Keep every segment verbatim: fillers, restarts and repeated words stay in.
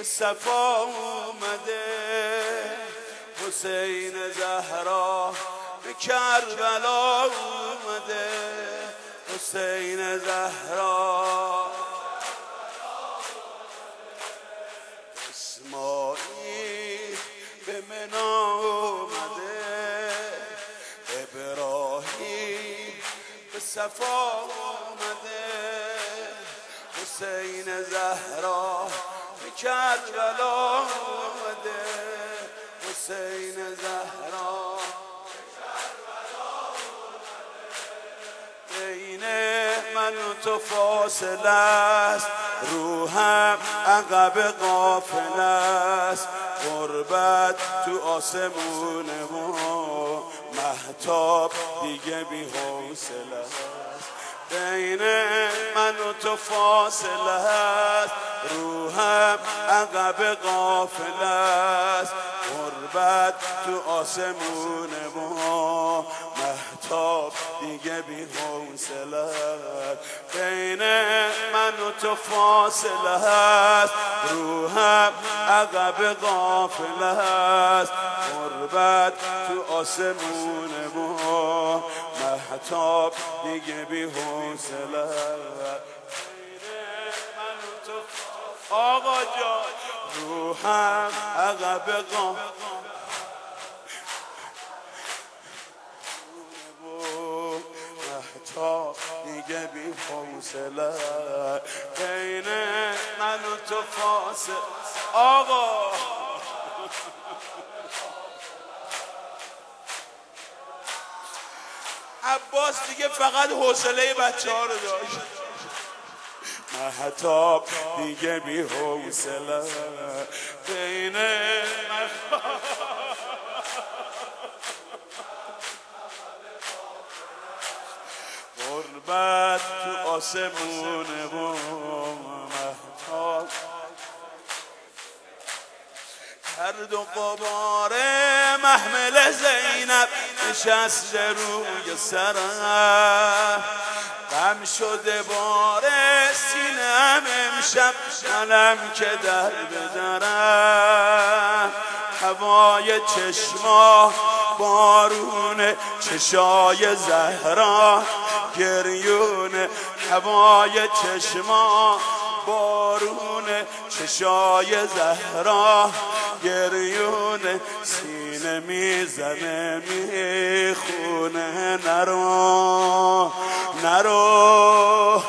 به صفا اومده، حسین زهرا به کربلا اومده، حسین زهرا اسماعیل به منا اومده، ابراهیم به صفا اومده، حسین زهرا به کربلا اومده، حسین زهرا بین من و تو فاصله است، روحم عقب قافل است، غربت تو آسمون ما، مهتاب دیگه بی حوصله است. بین من و تو فاصله است، روحم عقب قافل است، غربت تو آسمون ما، مهتاب دیگه بی حوصله است. بین من و تو فاصله است، روحم عقب قافل است، غربت تو آسمون ما، مهتاب دیگه بی حوصله است. آقا جان روحم عقب قافل مهتاب دیگه بی حوصله، بین من و تو فاصله. آقا عباس دیگه فقط حوصله بچه ها رو داشت، مهتاب دیگه بی حوصله، بین غربت تو آسمون ما، مهتاب گرد و غبار محمل زینب نشست روی سرم، غم شده بار سینم امشب منم که در بدرم، هوای چشما بارون چشای زهرا گریون، هوای چشما بارون چشای زهرا گریون، سینه میزنه میخونه نرو نرو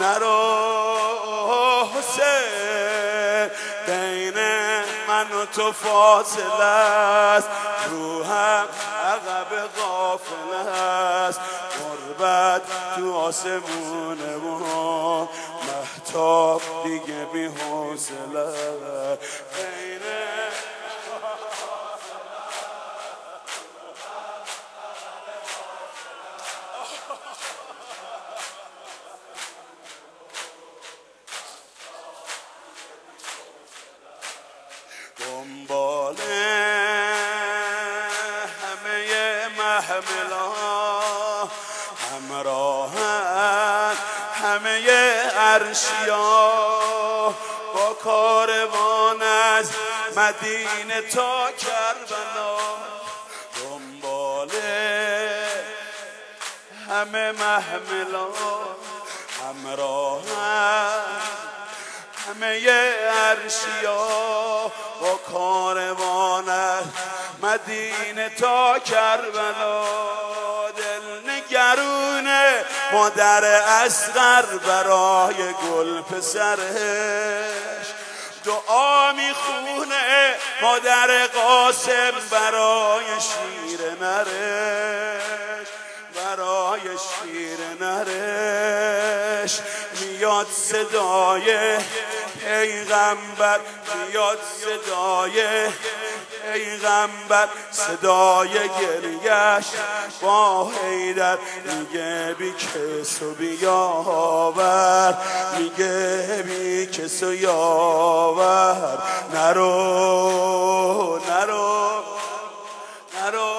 نرو حسین، بین من و تو فاصله است، روحم عقب غافل است، غربت تو آسمون ما، مهتاب دیگه بی حوصله، بین دنبال همه محملا همراهن، همه عرشیا با کاروان از مدینه تا کربلا، دنبال همه محملا همراهن، همه عرشیا با کاروان از مدینه تا کربلا، دل نگرونه مادر اصغر برای گل پسرش، دعا میخونه مادر قاسم برای شیر نرش، برای شیر نرش، میاد صدای پیغمبر، میاد صدای پیغمبر، صدای گریش با حیدر، میگه بی کس و بیاور، میگه بی کس و یاور، نرو نرو نرو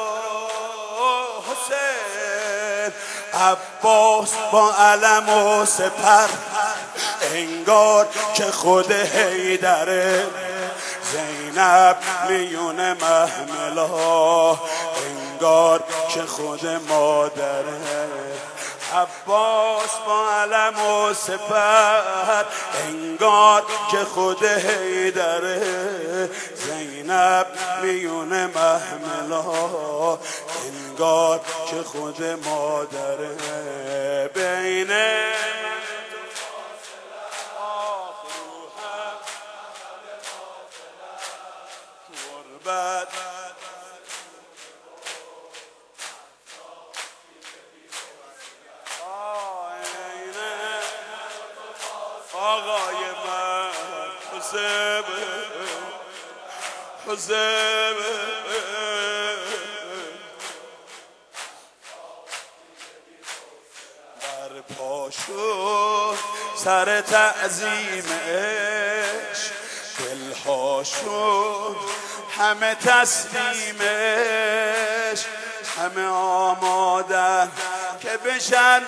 حسین. عباس با علم و سپر انگار که خود حیدره، زینب میون محملا انگار که خود مادره، عباس با علم و سپر انگار که خود حیدره، زینب میون محملا انگار که خود مادره. بین غربت آقای من حسین حسین بر پاشو سر تعظیمش، دلهاشو همه تسلیمش، همه آمادن که بشن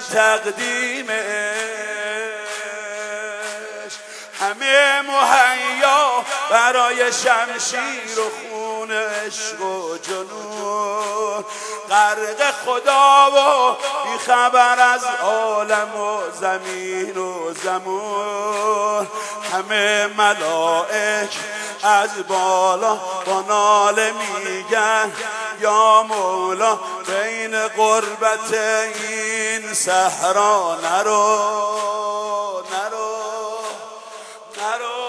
تقدیمش، همه مهیا برای شمشیر و خون عشق و جنون، غرق خدا و بی خبر از عالم و زمین و زمان، همه ملائک از بالا با ناله میگن یا مولا بین غربت این صحرا نرو نرو نرو.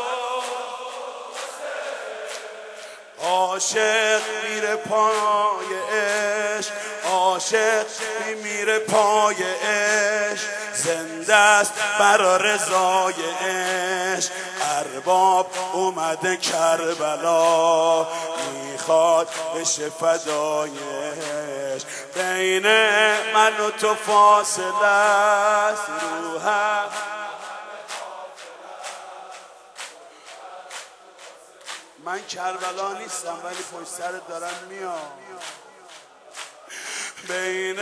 عاشق میره پای عشق، عاشق میره پای عشق، زنده است برا رضای عشق، ارباب اومده کربلا میخواد بشه فدایش. بین من و تو فاصله است روحم، من کربلا نیستم ولی پشت سرت دارم میام. بین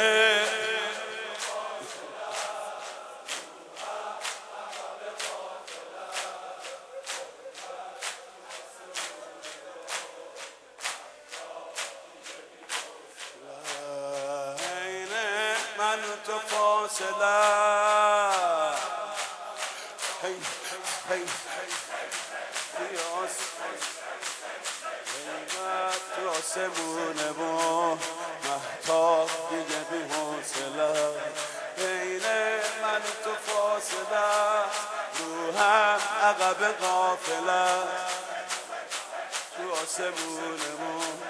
من و تو فاصله، هی هی قیاس قیمت تو آسمونه و مهتاب دیگه بی حوصله. بین من و تو فاصله، روحم عقب غافله تو آسمونه و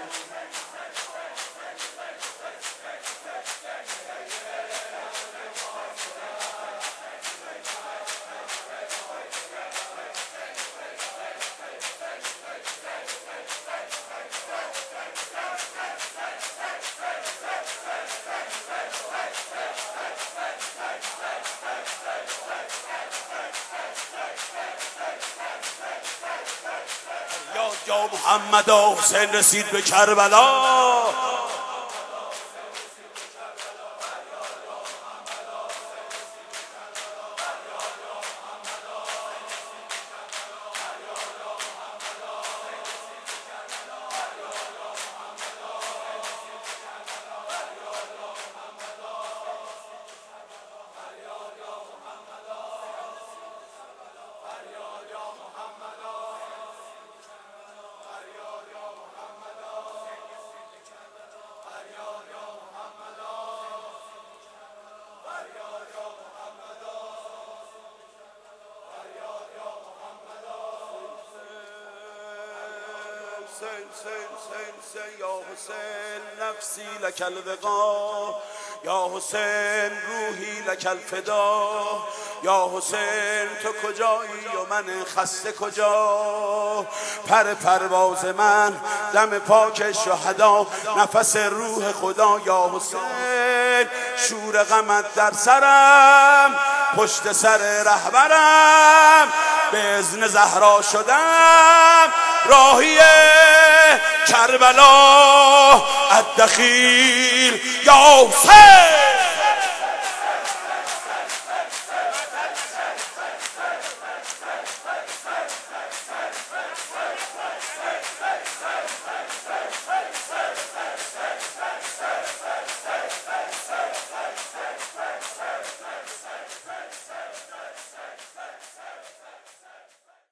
یا محمد حسین رسید به کربلا. حسین حسین حسین یا حسین نفسی لک الوقا، یا حسین روحی لک الفدا، یا حسین تو کجایی و من خسته کجا، پر پرواز من دم پاک شهدا، نفس روح خدا. یا حسین شور غمت در سرم، پشت سر رهبرم به اذن زهرا شدم، راهی کربلا الدخیل. یا حسین